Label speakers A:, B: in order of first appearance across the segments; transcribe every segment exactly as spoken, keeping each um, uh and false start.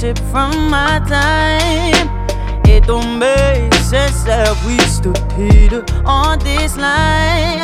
A: ownership from my time. It don't make sense that we stood Peter on this line.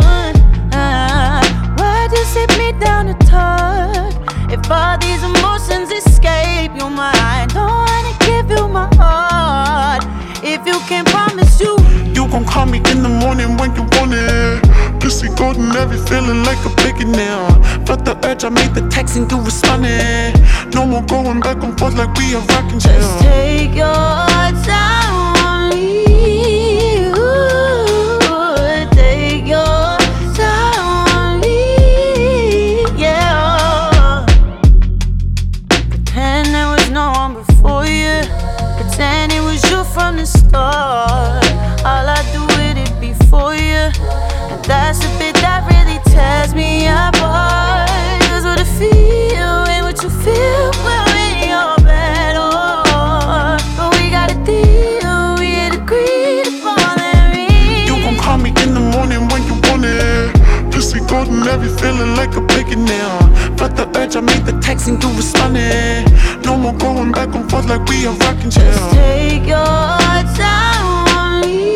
A: Why'd you sit me down to talk? If all these emotions escape your mind, don't wanna give you my heart if you can't promise you.
B: You gon' call me in the morning when you want it. Pussy golden, every feeling like a billionaire. Felt the urge, I made the text and you responded. No more going back and forth like we are rockin' chair.
A: Just take your time on me. Ooh, take your time on me. Yeah. Pretend there was no one before you. Pretend it was you from the start. All I do with it before you. And that's the bit that really tears me apart. Cause what I feel ain't what you feel when we're in your bed. Oh, but we got a deal, we had agreed upon that ring.
B: You gon' call me in the morning when you want it. Pussy golden, every feeling like a billionaire. Felt the urge, I made the text and you responded. No more going back and forth like we are rockin' chair.
A: Just take your time on me.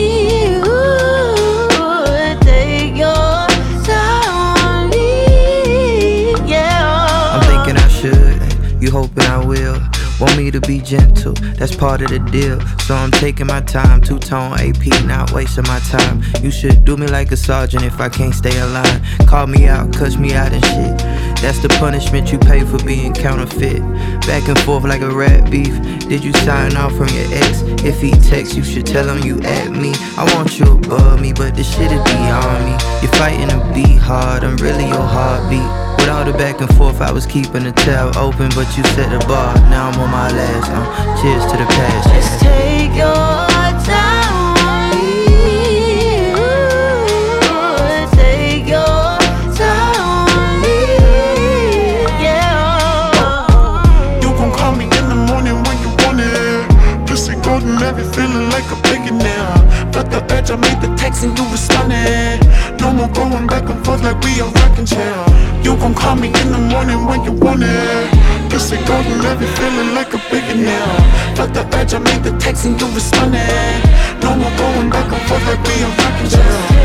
A: Ooh, take your time on me. Yeah.
C: I'm thinking I should, you hoping I will. Want me to be gentle, that's part of the deal. So I'm taking my time, two-tone A P, not wasting my time. You should do me like a sergeant if I can't stay alive. Call me out, cuss me out and shit. That's the punishment you pay for being counterfeit. Back and forth like a rat beef. Did you sign off from your ex? If he texts, you should tell him you at me. I want you above me, but this shit is beyond me. You're fighting to be hard, I'm really your heartbeat. With all the back and forth, I was keeping the tab open, but you set the bar. Now I'm on my last. Uh, cheers to the past.
A: Just take your time on me. Ooh, take your time on me. Yeah.
B: You gon' call me in the morning when you want it. Pussy golden, every feeling like a billionaire. Felt the urge, I made the text and you responded. No more going back and forth like we are rockin' chair. You gon' call me in the morning when you want it. Pussy golden, every feeling like a billionaire. Felt the urge, I made the text and you responded. No more going back and forth like we are rockin' chair.